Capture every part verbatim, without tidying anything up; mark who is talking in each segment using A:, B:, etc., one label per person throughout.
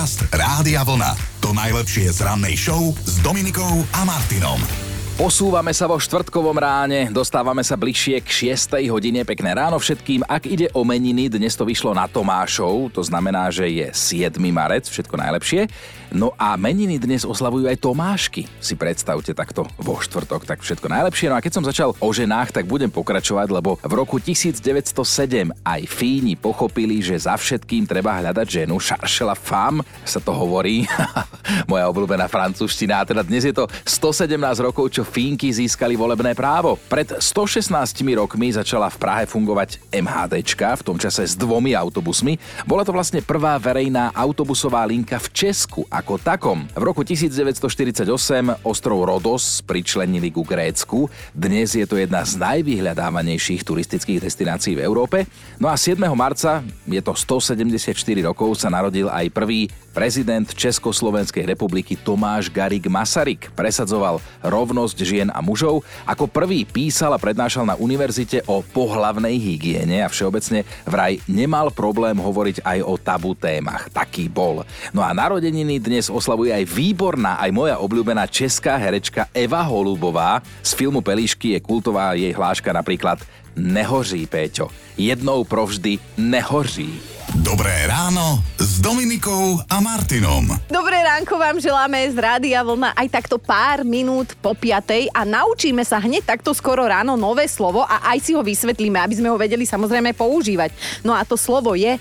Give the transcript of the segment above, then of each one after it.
A: Podcast Rádia Vlna. To najlepšie z rannej show s Dominikou a Martinom.
B: Posúvame sa vo štvrtkovom ráne, dostávame sa bližšie k šiestej hodine. Pekné ráno všetkým. Ak ide o meniny, dnes to vyšlo na Tomášov, to znamená, že je siedmy marec, všetko najlepšie. No a meniny dnes oslavujú aj Tomášky. Si predstavte takto vo štvrtok, tak všetko najlepšie. No a keď som začal o ženách, tak budem pokračovať, lebo v roku devätnásťstosedem aj Fíni pochopili, že za všetkým treba hľadať ženu. Cherchez la femme sa to hovorí. Moja obľúbená francúzština. A teda dnes je to stosedemnásť rokov, čo Fínky získali volebné právo. Pred stošestnástimi rokmi začala v Prahe fungovať MHDčka, v tom čase s dvomi autobusmi. Bola to vlastne prvá verejná autobusová linka v Česku ako takom. V roku devätnásťstoštyridsaťosem ostrov Rodos pričlenili ku Grécku. Dnes je to jedna z najvyhľadávanejších turistických destinácií v Európe. No a siedmeho marca, je to stosedemdesiatštyri rokov, sa narodil aj prvý prezident Československej republiky Tomáš Garrigue Masaryk. Presadzoval rovnosť žien a mužov. Ako prvý písal a prednášal na univerzite o pohlavnej hygiene a všeobecne vraj nemal problém hovoriť aj o tabu témach. Taký bol. No a narodeniny dnes oslavuje aj výborná, aj moja obľúbená česká herečka Eva Holubová. Z filmu Pelíšky je kultová jej hláška napríklad Nehoří, Péťo. Jednou provždy nehoří.
A: Dobré ráno s Dominikou a Martinom.
C: Dobré ránko vám želáme z Rádia Vlna aj takto pár minút po piatej a naučíme sa hneď takto skoro ráno nové slovo a aj si ho vysvetlíme, aby sme ho vedeli samozrejme používať. No a to slovo je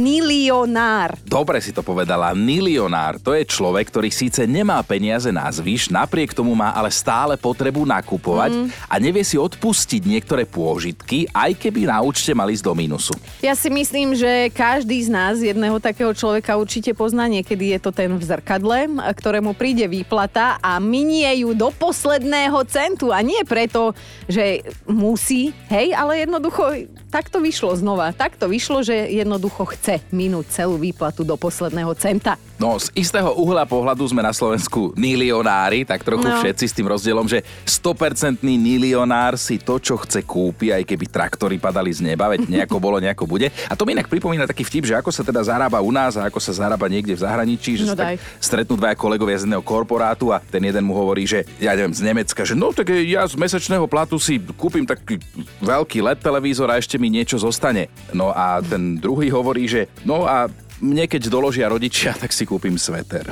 C: nilionár.
B: Dobre si to povedala, nilionár. To je človek, ktorý síce nemá peniaze na zvyš, napriek tomu má ale stále potrebu nakupovať mm. a nevie si odpustiť niektoré pôžitky, aj keby na účte mali ísť do mínusu.
C: Ja si myslím, že každý z nás jedného takého človeka určite pozná, niekedy je to ten v zrkadle, ktorému príde výplata a minie ju do posledného centu a nie preto, že musí, hej, ale jednoducho tak to vyšlo znova. Tak to vyšlo, že jednoducho chce minúť celú výplatu do posledného centa.
B: No, z istého uhla pohľadu sme na Slovensku nilionári, tak trochu no. Všetci s tým rozdielom, že sto percent nilionár si to, čo chce, kúpi, aj keby traktory padali z neba, veď nejako bolo, nejako bude. A to mi inak pripomína taký vtip, že ako sa teda zarába u nás a ako sa zarába niekde v zahraničí, že no sa tak stretnú dvaja kolegovia z jedného korporátu a ten jeden mu hovorí, že ja neviem, z Nemecka, že no tak ja z mesačného platu si kúpim taký veľký el é dé televízor a ešte mi niečo zostane. No a ten druhý hovorí, že no a mne keď doložia rodičia, tak si kúpim sveter.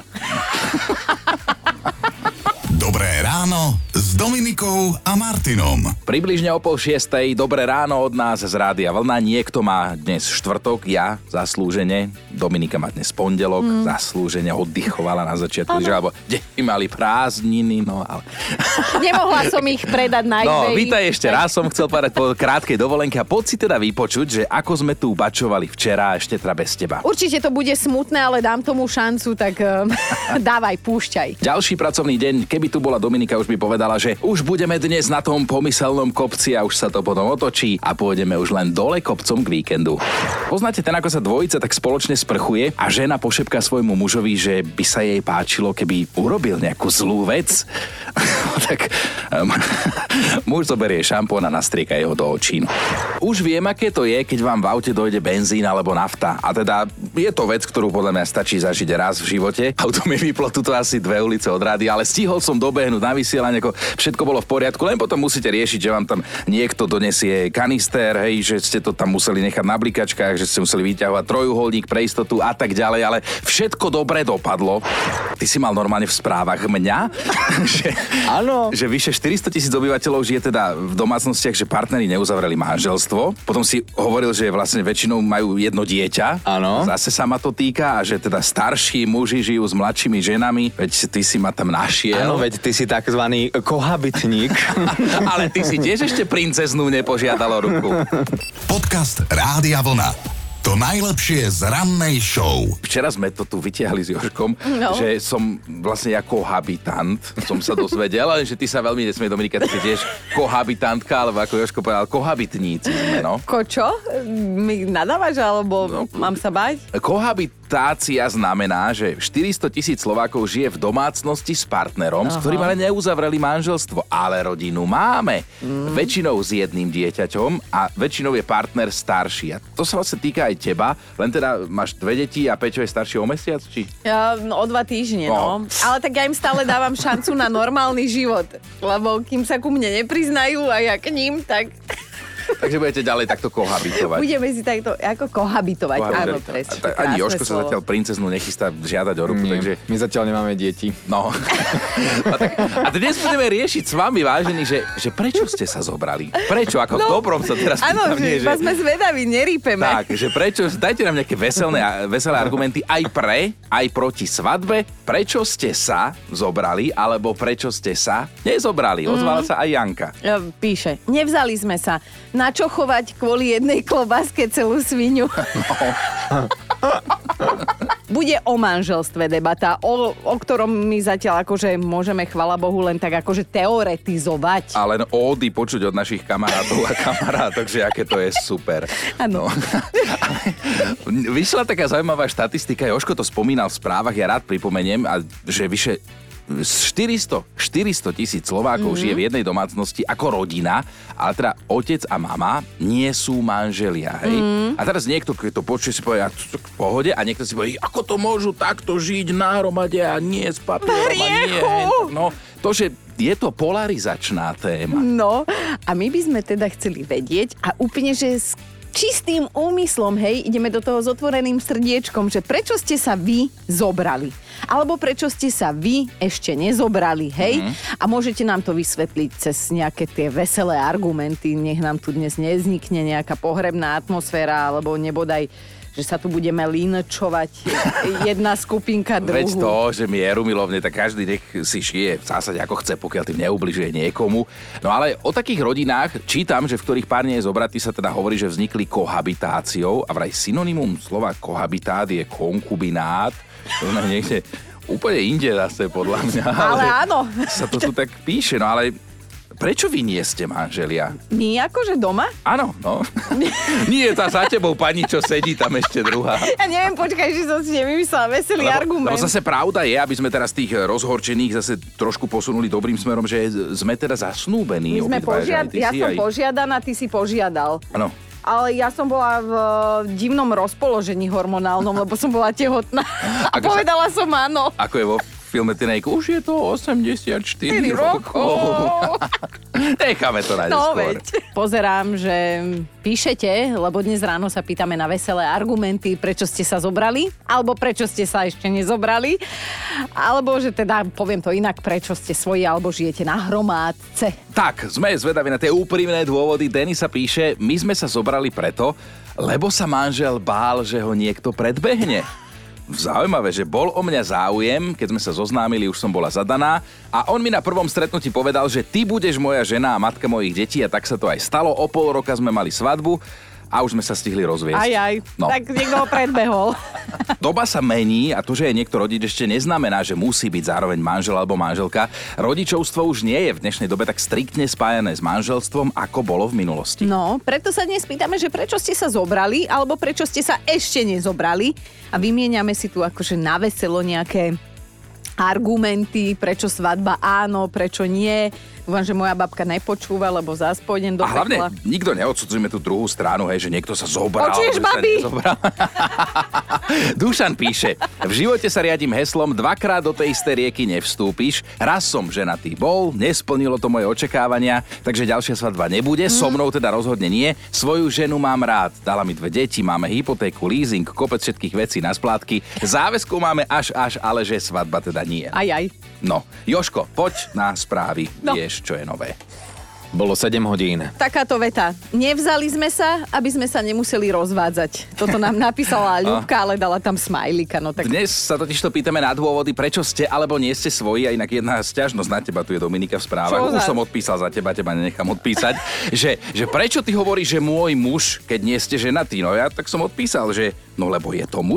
A: Dobré ráno s Dominikou a Martinom.
B: Približne o pol šiestej, dobré ráno od nás z Rádia Vlna. Niekto má dnes štvrtok, ja zaslúžene. Dominika má dnes pondelok, mm. zaslúžene oddychovala na začiatku, že alebo deti mali prázdniny, no ale...
C: Nemohla som ich predať na
B: No,
C: eBay.
B: vítaj ešte raz, som chcel povedať po krátkej dovolenke a poď si teda vypočuť, že ako sme tu bačovali včera ešte teda bez teba.
C: Určite to bude smutné, ale dám tomu šancu, tak uh, dávaj, púšťaj.
B: Ďalší pracovný deň, keby tu bola Dominika, už by povedala, že už budeme dnes na tom pomyselnom kopci a už sa to potom otočí a pôjdeme už len dole kopcom k víkendu. Poznáte ten, ako sa dvojica tak spoločne sprchuje a žena pošepká svojmu mužovi, že by sa jej páčilo, keby urobil nejakú zlú vec? Tak um, muž zoberie šampón a nastrieka jeho do očí. Už viem, aké to je, keď vám v aute dojde benzín alebo nafta. A teda je to vec, ktorú podľa mňa stačí zažiť raz v živote. Auto mi vyplo tuto asi dve ulice od rády, ale stihol som dobehnúť na vysielanie, ako všetko bolo v poriadku, len potom musíte riešiť, že vám tam niekto donesie kanister, hej, že ste to tam museli nechať na blikačkách, že ste museli vyťahovať trojuholník pre istotu a tak ďalej, ale všetko dobre dopadlo. Ty si mal normálne v správach mňa, že,
D: áno.
B: že vyše štyristo tisíc obyvateľov žije teda v domácnostiach, že partneri neuzavreli manželstvo. Potom si hovoril, že vlastne väčšinou majú jedno dieťa.
D: Áno.
B: Zase sa ma to týka a že teda starší muži žijú s mladšími ženami, veď ty si ma tam našiel.
D: Áno, veď ty si takzvaný kohabitník.
B: Ale ty si tiež ešte princeznú nepožiadal o ruku.
A: Podcast Rádia Vlna. To najlepšie z rannej show.
B: Včera sme to tu vytiahli s Jožkom,
C: no.
B: že som vlastne ako habitant, som sa dozvedel, ale že ty sa veľmi nesmie, Dominika, ty si tiež kohabitantka, alebo ako Jožko povedal, kohabitníci sme, no.
C: Ko čo? Mi nadávaš, alebo no, mám sa bať?
B: Kohabit Kohabitácia znamená, že štyristo tisíc Slovákov žije v domácnosti s partnerom, Aha. s ktorým ale neuzavreli manželstvo, ale rodinu máme. Mm. Väčšinou s jedným dieťaťom a väčšinou je partner starší. A to sa vlastne týka aj teba, len teda máš dve deti a Peťo je starší o mesiac, či?
C: Ja, no, o dva týždne, no. no. Ale tak ja im stále dávam šancu na normálny život, lebo kým sa ku mne nepriznajú a ja k ním, tak...
B: Takže budete ďalej takto kohabitovať.
C: Budeme si takto ako kohabitovať.
B: kohabitovať.
C: Áno, presne.
B: A, ani Jožko sa zatiaľ princeznú nechystá žiadať o ruku,
D: Nie,
B: takže...
D: My zatiaľ nemáme deti.
B: No. A, tak, a dnes budeme riešiť s vami, vážení, že, že prečo ste sa zobrali? Prečo? Ako no, v dobrom sa teraz
C: áno,
B: pýtam. Áno, že
C: iba sme zvedaví, nerípeme.
B: Tak, že prečo, dajte nám nejaké veselé, veselé argumenty aj pre, aj proti svadbe. Prečo ste sa zobrali, alebo prečo ste sa nezobrali? Ozvala mm. sa aj Janka.
C: Píše, nevzali sme sa. Na čo chovať kvôli jednej klobáske celú svinu? No. Bude o manželstve debata, o, o ktorom my zatiaľ akože môžeme, chvala Bohu, len tak akože teoretizovať.
B: A len ódy počuť od našich kamarátov a kamarátok, že aké to je super.
C: Áno.
B: No. Vyšla taká zaujímavá štatistika, Jožko to spomínal v správach, ja rád pripomeniem, a že vyše štyristo tisíc Slovákov mm-hmm. žije v jednej domácnosti ako rodina, ale teda otec a mama nie sú manželia, hej? Mm-hmm. A teraz niekto, keď to počuje, si povie, v pohode, a niekto si povie, ako to môžu takto žiť náhromade a nie s papierom a nie. No, to, že je to polarizačná téma.
C: No, a my by sme teda chceli vedieť a úplne, že s čistým úmyslom, hej, ideme do toho s otvoreným srdiečkom, že prečo ste sa vy zobrali? Alebo prečo ste sa vy ešte nezobrali, hej? Mm-hmm. A môžete nám to vysvetliť cez nejaké tie veselé argumenty, nech nám tu dnes nevznikne nejaká pohrebná atmosféra, alebo nebodaj, že sa tu budeme linčovať jedna skupinka druhú.
B: Veď to, že mieru milovne, tak každý nech si žije v zásade ako chce, pokiaľ tým neubližuje niekomu. No ale o takých rodinách čítam, že v ktorých pár nie je zobratý, sa teda hovorí, že vznikli kohabitáciou, a vraj synonymum slova kohabitát je konkubinát. To sme niekde úplne inde zase, podľa mňa.
C: Ale áno.
B: Sa to tu tak píše, no ale prečo vy nie ste manželia?
C: My akože doma?
B: Áno, no. Nie, tá za tebou pani, čo sedí tam ešte druhá.
C: Ja neviem, počkaj, že som si nevymyslela veselý lebo, argument.
B: Lebo zase pravda je, aby sme teraz tých rozhorčených zase trošku posunuli dobrým smerom, že sme teda zasnúbení.
C: My sme požiad... Ja som aj... požiadaná, ty si požiadal.
B: Áno.
C: Ale ja som bola v divnom rozpoložení hormonálnom, lebo som bola tehotná. A ako povedala sa... som áno.
B: Ako je vo filme Teenage, už je to osemdesiatštyri rokov. Necháme to na
C: no,
B: neskôr.
C: Veď. Pozerám, že píšete, lebo dnes ráno sa pýtame na veselé argumenty, prečo ste sa zobrali, alebo prečo ste sa ešte nezobrali, alebo že teda, poviem to inak, prečo ste svoji, alebo žijete na hromádce.
B: Tak, sme zvedaví na tie úprimné dôvody. Denisa píše, my sme sa zobrali preto, lebo sa manžel bál, že ho niekto predbehne. Zaujímavé, že bol o mňa záujem, keď sme sa zoznámili, už som bola zadaná, a on mi na prvom stretnutí povedal, že ty budeš moja žena a matka mojich detí, a tak sa to aj stalo. O pol roka sme mali svadbu a už sme sa stihli rozviesť.
C: Aj, aj. No. Tak niekto ho predbehol.
B: Doba sa mení a to, že je niekto rodič, ešte neznamená, že musí byť zároveň manžel alebo manželka. Rodičovstvo už nie je v dnešnej dobe tak striktne spájané s manželstvom, ako bolo v minulosti.
C: No, preto sa dnes pýtame, že prečo ste sa zobrali, alebo prečo ste sa ešte nezobrali, a vymieňame si tu akože na veselo nejaké argumenty, prečo svadba áno, prečo nie. Dúfam, že moja babka nepočúva, lebo zás pôjdem do
B: a hlavne
C: pekla.
B: Nikto neodsudzujeme tú druhú stranu, hej, že niekto sa zobral.
C: Počuješ, babi?
B: Dušan píše, v živote sa riadím heslom, dvakrát do tej istej rieky nevstúpiš. Raz som ženatý bol, nesplnilo to moje očakávania, takže ďalšia svadba nebude, mm. so mnou teda rozhodne nie. Svoju ženu mám rád, dala mi dve deti, máme hypotéku, leasing, kopec všetkých vecí na splátky. Záväzkov máme až až, ale že svadba teda nie.
C: Aj, aj.
B: No, Jožko, poď na správy,
C: no.
B: Vieš, čo je nové.
D: Bolo sedem hodín.
C: Takáto veta. Nevzali sme sa, aby sme sa nemuseli rozvádzať. Toto nám napísala Ľubka, ale dala tam smajlíka. No tak...
B: Dnes sa totiž to pýtame na dôvody, prečo ste alebo nie ste svoji, a inak jedna sťažnosť na teba, tu je Dominika v správach. Čo Už za... som odpísal za teba, teba nenechám odpísať. že, že prečo ty hovoríš, že môj muž, keď nie ste ženatý? No ja tak som odpísal, že no lebo je to muž.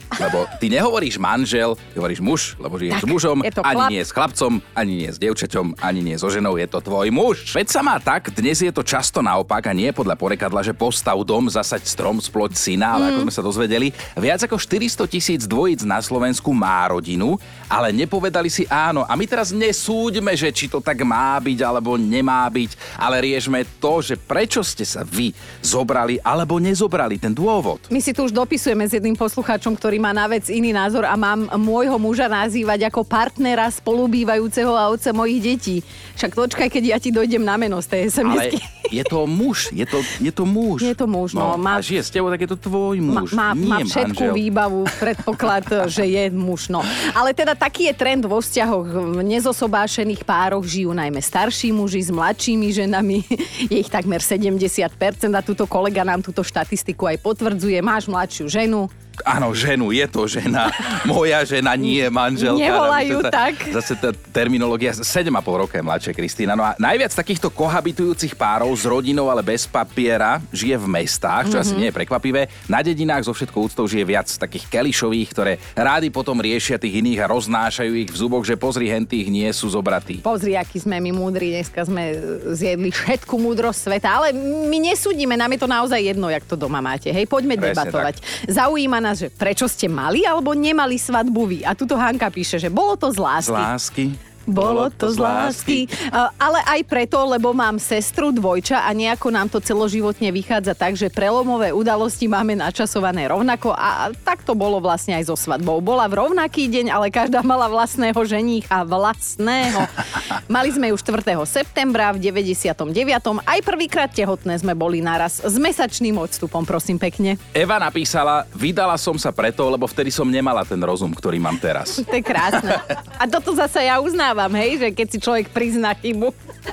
B: Lebo ty nehovoríš manžel, ty hovoríš muž, lebo žiješ
C: Tak,
B: s mužom,
C: je to
B: ani
C: chlap.
B: nie s chlapcom, ani nie s dievčaťom, ani nie so ženou, je to tvoj muž. Veď sa má tak, dnes je to často naopak a nie podľa porekadla, že postav dom, zasaď strom, sploď syna, ale mm. ako sme sa dozvedeli, viac ako štyristo tisíc dvojíc na Slovensku má rodinu, ale nepovedali si áno. A my teraz nesúďme, že či to tak má byť alebo nemá byť, ale riešme to, že prečo ste sa vy zobrali alebo nezobrali, ten dôvod.
C: My si tu už dopisujeme s jedným poslucháčom, ktorý má na vec iný názor a mám môjho muža nazývať ako partnera spolubývajúceho a otca mojich detí. Však počkaj, keď ja ti dojdem na meno z tej es em esky.
B: Ale je to muž, je to, je to muž.
C: Je to muž, no.
B: A
C: Má,
B: žije s tebou, tak je to tvoj muž,
C: má,
B: nie
C: má všetkú
B: manžel.
C: výbavu, predpoklad, že je muž, no. Ale teda taký je trend vo vzťahoch. V nezosobášených pároch žijú najmä starší muži s mladšími ženami. Je ich takmer sedemdesiat percent a túto kolega nám túto štatistiku aj potvrdzuje. Máš mladšiu ženu?
B: Áno, ženu, je to žena. Moja žena nie je manželka.
C: Nevolajú
B: Zase tá-
C: tak.
B: Zase tá terminológia, sedem a pol roka je mladšia Kristína. No a najviac takýchto kohabitujúcich párov s rodinou, ale bez papiera, žije v mestách, čo mm-hmm. asi nie je prekvapivé. Na dedinách zo všetkou úctou žije viac takých kelišových, ktoré rádi potom riešia tých iných a roznášajú ich v zuboch, že pozri, hentých nie sú zobratí.
C: Pozri, aký sme my múdri, dneska sme zjedli všetku múdrosť sveta, ale my nesúdime, nám je to naozaj jedno, jak to doma máte. Hej, poďme
B: Presne
C: debatovať. Zaujíma nás, že prečo ste mali alebo nemali svadbu vy. A tuto Hanka píše, že bolo to z lásky.
B: Z lásky.
C: Bolo to z lásky. Uh, ale aj preto, lebo mám sestru dvojča a nejako nám to celoživotne vychádza tak, že prelomové udalosti máme načasované rovnako a tak to bolo vlastne aj so svadbou. Bola v rovnaký deň, ale každá mala vlastného ženícha. Vlastného. Mali sme ju štvrtého septembra v deväťdesiatom deviatom Aj prvýkrát tehotné sme boli naraz. S mesačným odstupom, prosím pekne.
B: Eva napísala, vydala som sa preto, lebo vtedy som nemala ten rozum, ktorý mám teraz.
C: To je krásne. A toto zasa ja uznávam. Hej, že keď si človek prizná chybu.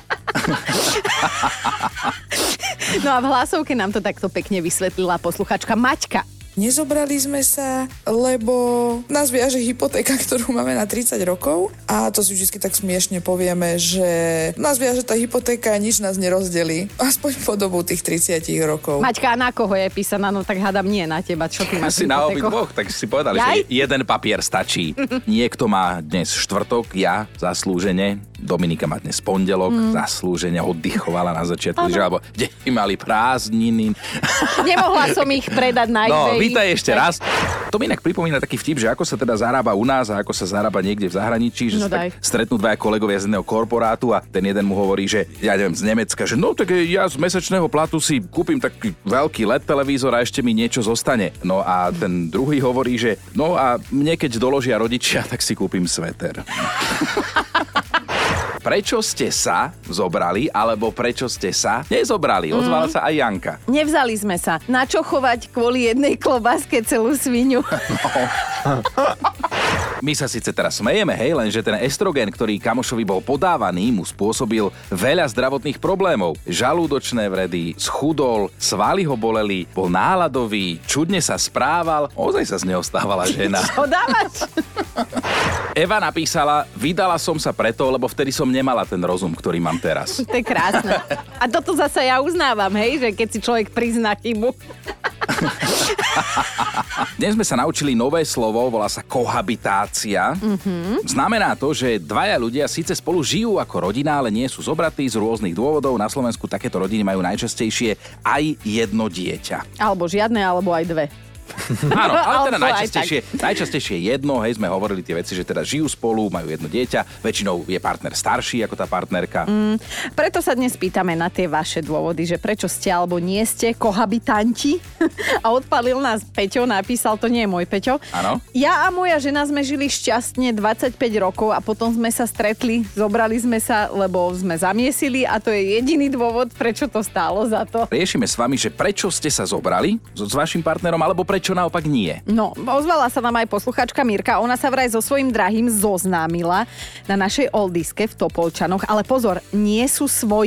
C: No a v hlasovke nám to takto pekne vysvetlila posluchačka Maťka.
E: Nezobrali sme sa, lebo nás viaže hypotéka, ktorú máme na tridsať rokov a to si vždy tak smiešne povieme, že nás viaže tá hypotéka a nič nás nerozdelí. Aspoň po dobu tých tridsať rokov.
C: Maťka, na koho je písaná? No tak hádam nie na teba. Čo ty máš
B: Asi na
C: hypotéku?
B: obidvoch, tak si povedali,
C: Jaj?
B: že jeden papier stačí. Niekto má dnes štvrtok, ja zaslúžene, Dominika má dnes pondelok, mm. zaslúžene oddychovala na začiatku, že alebo deti mali prázdniny.
C: Nemohla som ich predať na
B: No,
C: eBay.
B: vítaj ešte raz. To mi inak pripomína taký vtip, že ako sa teda zarába u nás a ako sa zarába niekde v zahraničí, že
C: No
B: sa tak stretnú dvaja kolegovia z jedného korporátu a ten jeden mu hovorí, že ja neviem, z Nemecka, že no tak ja z mesačného platu si kúpim taký veľký el é dé televízor a ešte mi niečo zostane. No a ten druhý hovorí, že no a mne keď doložia rodičia, tak si kúpim sveter. Prečo ste sa zobrali, alebo prečo ste sa nezobrali? Ozvala sa aj Janka.
C: Nevzali sme sa. Na čo chovať kvôli jednej klobáske celú svinu?
B: My sa síce teraz smejeme, hej, lenže ten estrogen, ktorý kamošovi bol podávaný, mu spôsobil veľa zdravotných problémov. Žalúdočné vredy, schudol, svaly ho boleli, bol náladový, čudne sa správal, ozaj sa z neho stávala žena.
C: Čo dávať?
B: Eva napísala, vydala som sa preto, lebo vtedy som nemala ten rozum, ktorý mám teraz.
C: To je krásne. A toto zasa ja uznávam, hej, že keď si človek prizná chybu.
B: Dnes sme sa naučili nové slovo, volá sa kohabitácia. Mm-hmm. Znamená to, že dvaja ľudia síce spolu žijú ako rodina, ale nie sú zobratí z rôznych dôvodov. Na Slovensku takéto rodiny majú najčastejšie aj jedno dieťa.
C: Alebo žiadne, alebo aj dve.
B: Áno, ale teda
C: Alebo aj
B: najčastejšie, najčastejšie jedno, hej, sme hovorili tie veci, že teda žijú spolu, majú jedno dieťa, väčšinou je partner starší ako tá partnerka.
C: Mm, preto sa dnes pýtame na tie vaše dôvody, že prečo ste alebo nie ste kohabitanti. A odpalil nás Peťo, napísal, to nie je môj Peťo.
B: Áno.
C: Ja a moja žena sme žili šťastne dvadsaťpäť rokov a potom sme sa stretli, zobrali sme sa, lebo sme zamiesili a to je jediný dôvod, prečo to stálo za to.
B: Riešime s vami, že prečo ste sa zobrali s, s vašim partnerom, alebo prečo naopak nie.
C: No, ozvala sa nám aj posluchačka Mirka, ona sa vraj so svojím drahým zoznámila na našej oldiske v Topolčanoch, ale pozor, nie sú svoji.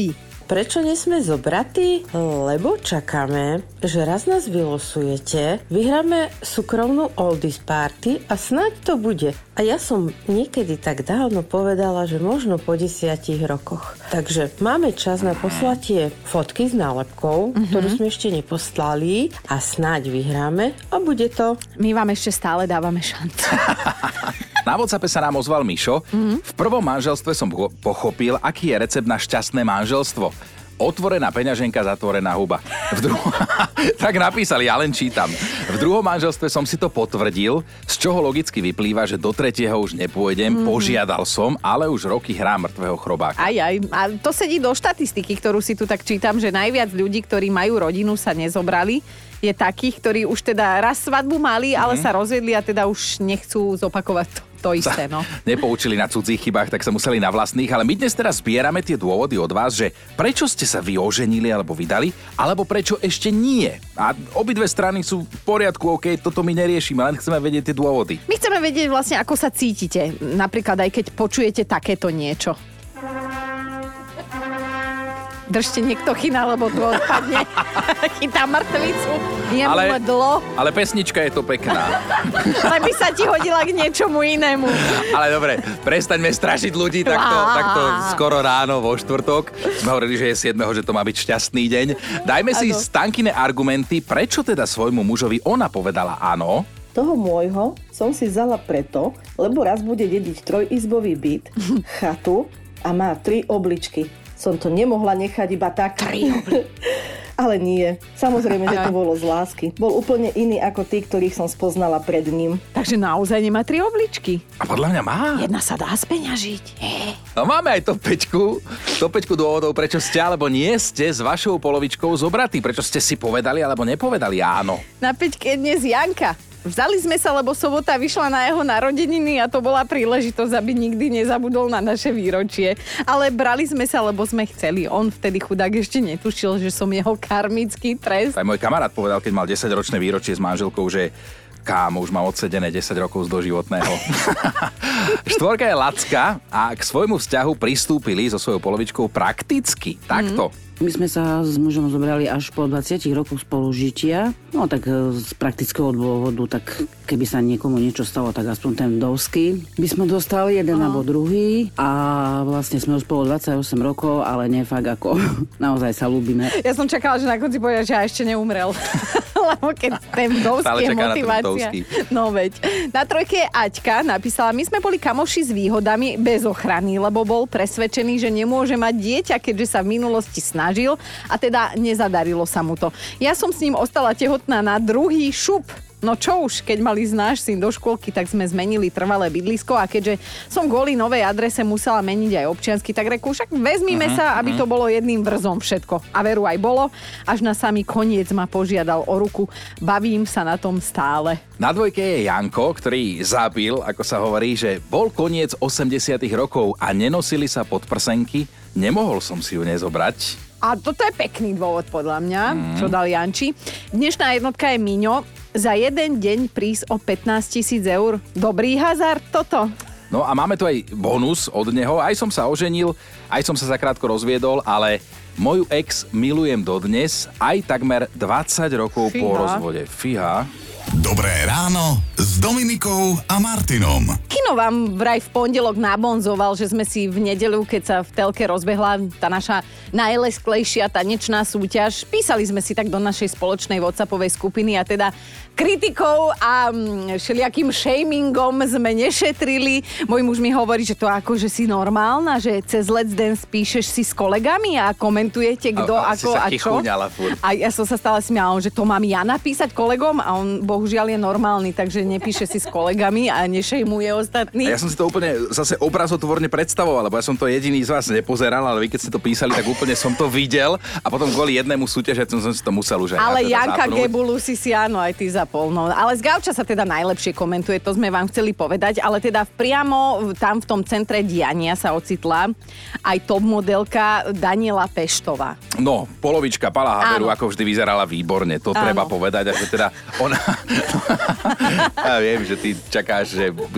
F: Prečo nie sme zobratí? Lebo čakáme, že raz nás vylosujete, vyhráme súkromnú oldies party a snáď to bude. A ja som niekedy tak dávno povedala, že možno po desiatich rokoch. Takže máme čas na poslatie fotky s nálepkou, mm-hmm. ktorú sme ešte neposlali a snáď vyhráme a bude to.
C: My vám ešte stále dávame šancu.
B: Na WhatsAppe sa nám ozval Mišo. Mm-hmm. V prvom manželstve som pochopil, aký je recept na šťastné manželstvo. Otvorená peňaženka, zatvorená huba. V druho... tak napísali, ja len čítam. V druhom manželstve som si to potvrdil, z čoho logicky vyplýva, že do tretieho už nepôjdem. Mm-hmm. Požiadal som, ale už roky hrá mŕtvého chrobáka.
C: Aj, aj. A to sedí do štatistiky, ktorú si tu tak čítam, že najviac ľudí, ktorí majú rodinu, sa nezobrali. Je takých, ktorí už teda raz svadbu mali, ale mm-hmm. sa rozvedli a teda už nechcú zopakovať to, to isté. No.
B: Nepoučili na cudzích chybách, tak sa museli na vlastných, ale my dnes teraz zbierame tie dôvody od vás, že prečo ste sa vy oženili alebo vydali, alebo prečo ešte nie. A obidve strany sú v poriadku, OK, toto my neriešime, len chceme vedieť tie dôvody.
C: My chceme vedieť vlastne, ako sa cítite. Napríklad aj keď počujete takéto niečo. Držte niekto chyna, lebo tu odpadne. Chytá mŕtvicu.
B: Ale,
C: dlo.
B: ale pesnička je to pekná.
C: Ale by sa ti hodila k niečomu inému.
B: Ale dobre, prestaňme strašiť ľudí takto, takto skoro ráno vo štvrtok. Sme hovorili, že je siedmeho že to má byť šťastný deň. Dajme si Stankine argumenty, prečo teda svojmu mužovi ona povedala áno.
G: Toho môjho som si vzala preto, lebo raz bude dediť trojizbový byt, chatu a má tri obličky. Som to nemohla nechať iba tak. Ale nie. Samozrejme, že to bolo z lásky. Bol úplne iný ako tí, ktorých som spoznala pred ním.
C: Takže naozaj nemá tri obličky.
B: A podľa mňa má.
C: Jedna sa dá speňažiť.
B: No máme aj top päťku. top päťku dôvodov, prečo ste alebo nie ste s vašou polovičkou zobratí. Prečo ste si povedali alebo nepovedali áno.
C: Na päťke dnes Janka. Vzali sme sa, lebo sobota vyšla na jeho narodeniny a to bola príležitosť, aby nikdy nezabudol na naše výročie. Ale brali sme sa, lebo sme chceli. On vtedy chudák ešte netušil, že som jeho karmický trest.
B: Aj môj kamarát povedal, keď mal desaťročné výročie s manželkou, že kámo, už má odsedené desať rokov z doživotného. Štvorka je Lacka a k svojmu vzťahu pristúpili so svojou polovičkou prakticky. Takto. Mm.
H: My sme sa s mužom zobrali až po dvadsiatich rokoch spolužitia. No tak z praktického dôvodu, tak keby sa niekomu niečo stalo, tak aspoň ten vdovský by sme dostali jeden alebo druhý. A vlastne sme už spolu dvadsaťosem rokov, ale nie fakt ako naozaj sa ľúbime.
C: Ja som čakala, že na konci povedia, že ja ešte neumrel. Lebo keď ten vdovský je motivácia. No veď. Na trojke je Aťka napísala, my sme boli kamoši s výhodami bez ochrany, lebo bol presvedčený, že nemôže mať dieťa, keďže sa v minulosti snažil a teda nezadarilo sa mu to. Ja som s ním ostala tehotná na druhý šup. No čo už, keď mal ísť náš syn do škôlky, tak sme zmenili trvalé bydlisko a keďže som kvôli novej adrese musela meniť aj občiansky, tak reku, však vezmime uh-huh, sa, aby uh-huh. to bolo jedným vrzom všetko. A veru aj bolo, až na samý koniec ma požiadal o ruku. Bavím sa na tom stále.
B: Na dvojke je Janko, ktorý zabil, ako sa hovorí, že bol koniec osemdesiatych rokov a nenosili sa podprsenky. Nemohol som si ju nezobrať.
C: A toto je pekný dôvod podľa mňa, mm. čo dal Janči. Dnešná jednotka je Miňo. Za jeden deň prísť o pätnásť tisíc eur. Dobrý hazard toto.
B: No a máme tu aj bonus od neho. Aj som sa oženil, aj som sa zakrátko rozviedol, ale moju ex milujem dodnes, aj takmer dvadsať rokov Fíha. po rozvode. Fíha.
A: Dobré ráno s Dominikou a Martinom.
C: Kino vám vraj v pondelok nabonzoval, že sme si v nedeľu, keď sa v telke rozbehla tá naša najlesklejšia tanečná súťaž, písali sme si tak do našej spoločnej WhatsAppovej skupiny a teda kritikou a všelijakým shamingom sme nešetrili. Môj muž mi hovorí, že to ako, že si normálna, že cez Let's Dance píšeš si s kolegami a komentujete kto a, ako a čo. A ja som sa stále smiala, že to mám ja napísať kolegom a on bohužiaľ je normálny, takže nepíše si s kolegami a nešejmuje ostatní.
B: A ja som si to úplne zase obrazotvorne predstavoval, lebo ja som to jediný z vás nepozeral, ale vy keď ste to písali, tak úplne som to videl a potom kvôli jednému súťažiacemu som si to musel už aj
C: Ale
B: teda
C: Janka
B: zapnúť.
C: Gebulu si si áno, aj ty zapol. No. Ale z gauča sa teda najlepšie komentuje, to sme vám chceli povedať, ale teda priamo tam v tom centre diania sa ocitla aj top modelka Daniela Peštová.
B: No, polovička Pala Haberu ako vždy vyzerala výborne, to áno. treba povedať, a že teda ona... ja viem, že ty čakáš, že bude vyzerať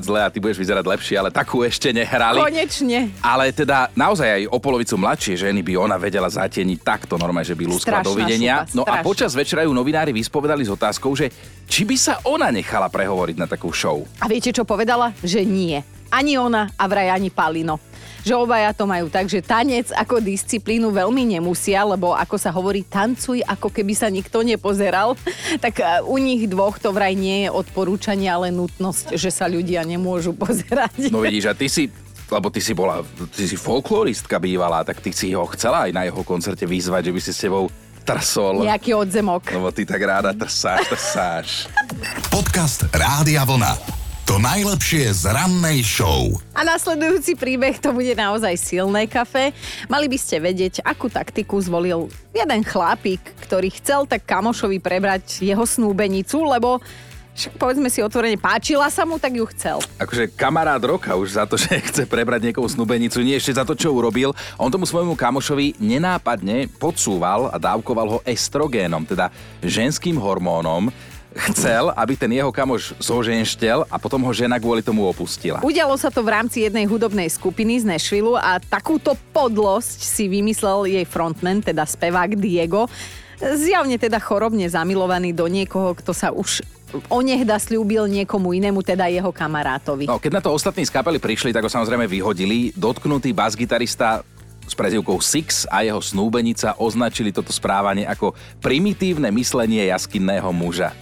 B: zle a ty budeš vyzerať lepšie, ale takú ešte nehrali.
C: Konečne.
B: Ale teda naozaj aj o polovicu mladšie ženy by ona vedela zatieniť takto normálne, že by lúskla dovidenia.
C: Šupa,
B: no a počas večera ju novinári vyspovedali s otázkou, že či by sa ona nechala prehovoriť na takú show.
C: A viete, čo povedala? Že nie. Ani ona a vraj ani Palino. Že obaja to majú tak, že tanec ako disciplínu veľmi nemusia, lebo ako sa hovorí, tancuj, ako keby sa nikto nepozeral. Tak u nich dvoch to vraj nie je odporúčanie, ale nutnosť, že sa ľudia nemôžu pozerať.
B: No vidíš, a ty si, lebo ty si bola, ty si folkloristka bývalá, tak ty si ho chcela aj na jeho koncerte vyzvať, že by si s tebou trsol.
C: Nejaký odzemok.
B: Lebo ty tak ráda trsáš, trsáš.
A: Podcast Rádia Vlna. To najlepšie z rannej show.
C: A nasledujúci príbeh to bude naozaj silné kafe. Mali by ste vedieť, akú taktiku zvolil jeden chlapík, ktorý chcel tak kamošovi prebrať jeho snúbenicu, lebo však povedzme si otvorene, páčila sa mu, tak ju chcel.
B: Akože kamarát roka už za to, že chce prebrať niekomu snúbenicu, nie ešte za to, čo urobil. On tomu svojmu kamošovi nenápadne podsúval a dávkoval ho estrogénom, teda ženským hormónom. Chcel, aby ten jeho kamoš zoženštel a potom ho žena kvôli tomu opustila.
C: Udialo sa to v rámci jednej hudobnej skupiny z Nashvillu a takúto podlosť si vymyslel jej frontman, teda spevák Diego. Zjavne teda chorobne zamilovaný do niekoho, kto sa už onehda sľúbil niekomu inému, teda jeho kamarátovi.
B: No, keď na to ostatní z kapely prišli, tak ho samozrejme vyhodili. Dotknutý basgitarista s prezývkou Six a jeho snúbenica označili toto správanie ako primitívne myslenie jaskinného muža.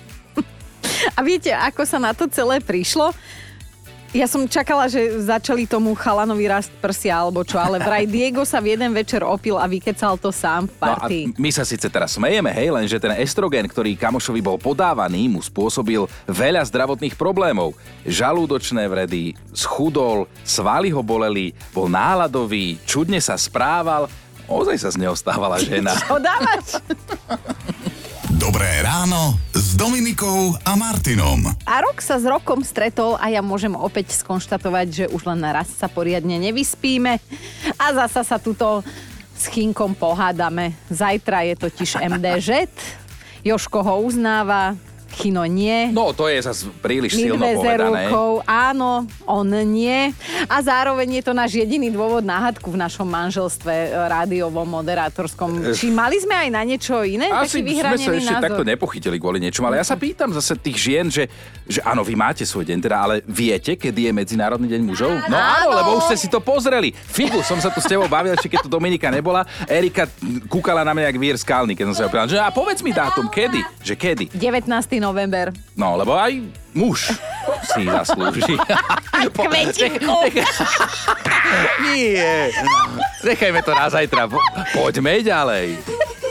C: A viete, ako sa na to celé prišlo? Ja som čakala, že začali tomu chalanovi rast prsia alebo čo, ale vraj Diego sa v jeden večer opil a vykecal to sám v partii.
B: No a my sa síce teraz smejeme, hej, lenže ten estrogén, ktorý kamošovi bol podávaný, mu spôsobil veľa zdravotných problémov. Žalúdočné vredy, schudol, svaly ho boleli, bol náladový, čudne sa správal. Ozaj sa z neho stávala žena.
C: Čo dávaš?
A: Dobré ráno s Dominikou a Martinom.
C: A rok sa s rokom stretol a ja môžem opäť skonštatovať, že už len raz sa poriadne nevyspíme a zasa sa tuto s Chynkom pohádame. Zajtra je totiž em dé žet, Jožko ho uznáva, Chino nie.
B: No, to je zase príliš
C: My
B: silno
C: dve
B: povedané.
C: Zerúkov, áno, on nie. A zároveň je to náš jediný dôvod na hádku v našom manželstve rádiovom, moderátorskom. Či mali sme aj na niečo iné?
B: Asi
C: Taký
B: sme sa ešte
C: názor.
B: takto nepochytili kvôli niečomu, ale ja sa pýtam zase tých žien, že, že áno, vy máte svoj deň, teda, ale viete, kedy je Medzinárodný deň mužov? No áno, lebo už ste si to pozreli. Figu, som sa tu s tebou bavil, ešte keď tu Dominika nebola. Erika kúkala na mňa jak vír skalný, keď som sa opýtal, že a povedz mi dátum, kedy? Že kedy?
C: devätnásteho november.
B: No, lebo aj muž si zaslúži.
C: Kvetinku.
B: Nie. Nechajme to na zajtra. Po- Poďme ďalej.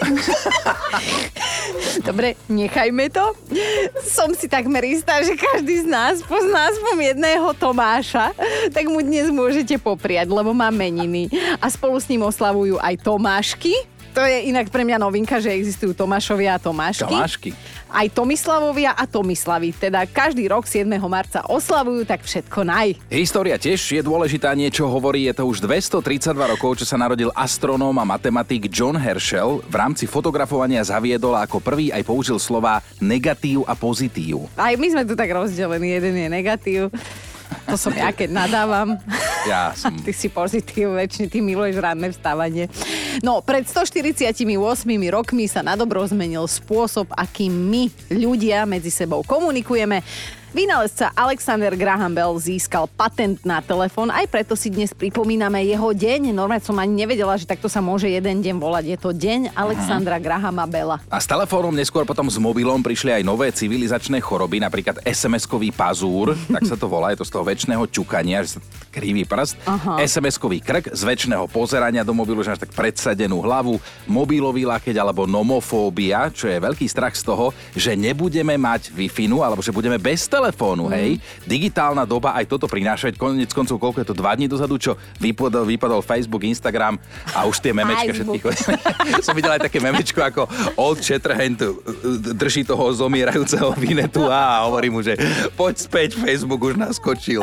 C: Dobre, nechajme to. Som si takmer istá, že každý z nás pozná aspoň jedného Tomáša, tak mu dnes môžete popriať, lebo má meniny. A spolu s ním oslavujú aj Tomášky. To je inak pre mňa novinka, že existujú Tomášovia a Tomášky.
B: Tomášky.
C: Aj Tomislavovia a Tomislavy. Teda každý rok siedmeho marca oslavujú, tak všetko naj.
B: História tiež je dôležitá, niečo hovorí, je to už dvestotridsaťdva rokov, čo sa narodil astronóm a matematik John Herschel. V rámci fotografovania zaviedol a ako prvý aj použil slová negatív a pozitív.
C: Aj my sme tu tak rozdelení, jeden je negatív. To som ja, keď nadávam.
B: Ja som...
C: Ty si pozitív, väčšine ty miluješ ranné vstávanie. No, pred stoštyridsiatosem rokmi sa nadobro zmenil spôsob, akým my, ľudia, medzi sebou komunikujeme. Vynálezca Alexander Graham Bell získal patent na telefón, aj preto si dnes pripomíname jeho deň. Normálne som ani nevedela, že takto sa môže jeden deň volať. Je to deň Alexandra Grahama Bella.
B: A s telefónom, neskôr potom s mobilom prišli aj nové civilizačné choroby, napríklad es em eskový pazúr, tak sa to volá, je to z toho večného ťukania, že sa kriví prst,
C: Aha.
B: es em eskový krk, z večného pozerania do mobilu, že až tak predsadenú hlavu, mobilový lakeť alebo nomofóbia, čo je veľký strach z toho, že nebudeme mať Wi-Fi, alebo že budeme bez telefónu, hej. Digitálna doba aj toto prináša, konec koncov, koľko je to dva dní dozadu, čo vypadol, vypadol Facebook, Instagram a už tie memečka všetkých. Som videl aj také memečko, ako Old Shatterhand drží toho zomierajúceho Vinetu a hovorí mu, že poď späť, Facebook už naskočil.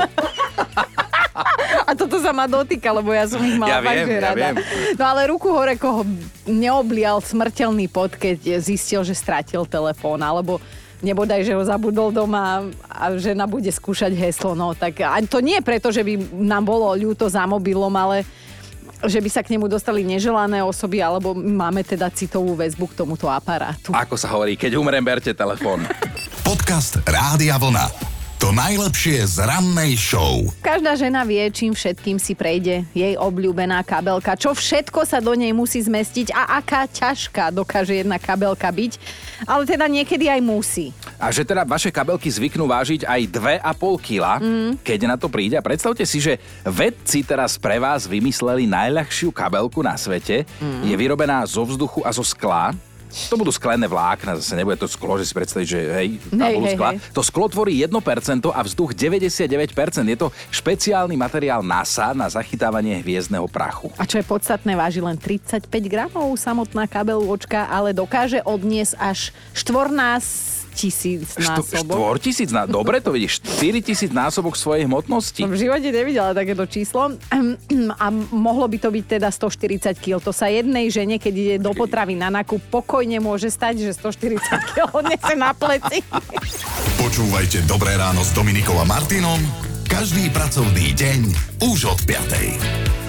C: A toto sa ma dotýka, lebo ja som ich mala
B: Ja
C: fakt,
B: viem,
C: že
B: ja
C: rada.
B: viem.
C: No ale ruku hore, koho neoblial smrteľný pot, keď zistil, že stratil telefón, alebo nebodaj, že ho zabudol doma a žena bude skúšať heslo. No tak a to nie preto, že by nám bolo ľúto za mobilom, ale že by sa k nemu dostali neželané osoby, alebo máme teda citovú väzbu k tomuto aparátu.
B: Ako sa hovorí, keď umrem, berte telefón.
A: Podcast Rádia Vlna. To najlepšie z rannej show.
C: Každá žena vie, čím všetkým si prejde jej obľúbená kabelka. Čo všetko sa do nej musí zmestiť a aká ťažká dokáže jedna kabelka byť. Ale teda niekedy aj musí.
B: A že teda vaše kabelky zvyknú vážiť aj dva a pol kila, mm. keď na to príde. A predstavte si, že vedci teraz pre vás vymysleli najľahšiu kabelku na svete. Mm. Je vyrobená zo vzduchu a zo skla. To budú sklené vlákna, zase nebude to sklo, že si predstaviť, že hej, tabulu skla. Hej, hej. To sklo tvorí jedno percento a vzduch deväťdesiatdeväť percent. Je to špeciálny materiál NASA na zachytávanie hviezdneho prachu.
C: A čo je podstatné, váži len tridsaťpäť gramov samotná kabelôčka, ale dokáže odniesť až štvornásobok tisíc násobok.
B: Štvor tisíc násobok? Dobre to vidíš, štyri tisíc násobok svojej hmotnosti.
C: Som v živote nevidela takéto číslo. A mohlo by to byť teda stoštyridsať kilogramov. To sa jednej žene, keď ide do potravy na nákup, pokojne môže stať, že stoštyridsať kilogramov odniesie na pleci.
A: Počúvajte Dobré ráno s Dominikou a Martinom každý pracovný deň už od piatej.